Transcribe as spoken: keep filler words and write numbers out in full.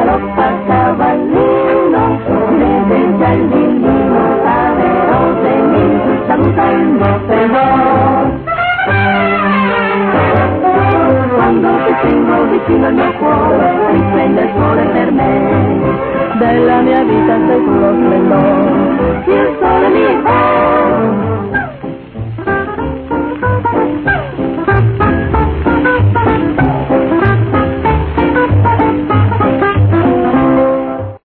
galoppa il cavallino, vedete il villino, salerosamente salutando se no. Quando ti tengo vicino al mio cuore, si prende il sole per me, della mia vita sei tu lo splendore, il sole mi fa